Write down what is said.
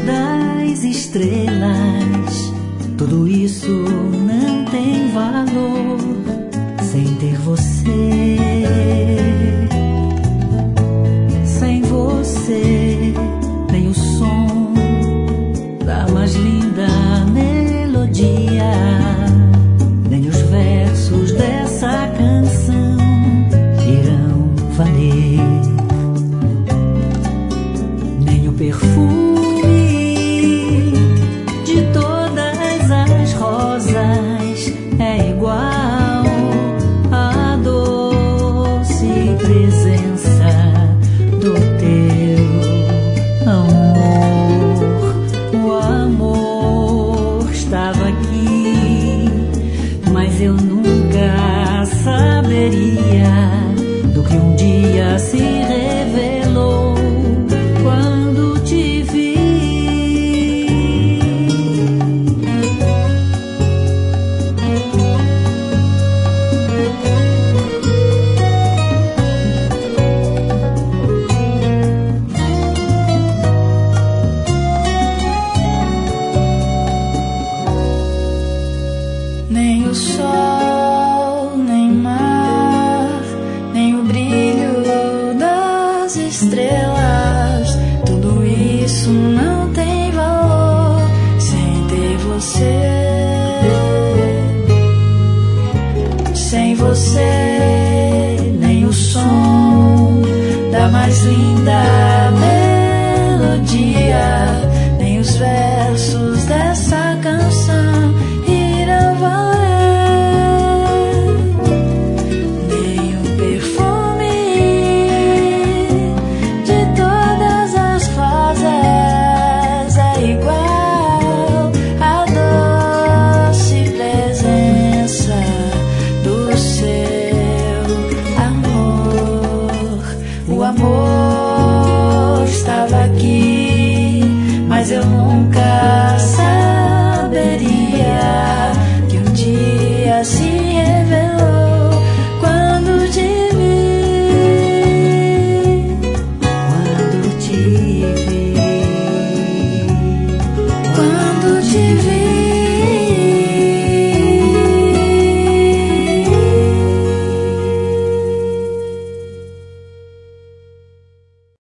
das estrelas, tudo isso não tem valor sem ter você. Sem você, nem o som da mais linda melodia, nem os versos dessa canção irão valer, nem o perfume de todas as rosas é igual à doce presença do teu amor. O amor estava aqui, mas eu nunca saberia do que um dia se revelou quando te vi. Nem o sol, nem mar, nem o brilho das estrelas, tudo isso não tem valor sem ter você. Sem você, nem o som da mais linda melodia, nem os versos dessa canção irão valer, nem o perfume de todas as rosas é igual à doce presença do seu amor. O amor estava aqui, mas eu nunca saberia que um dia se revelou quando te vi. Quando te vi, Quando te vi.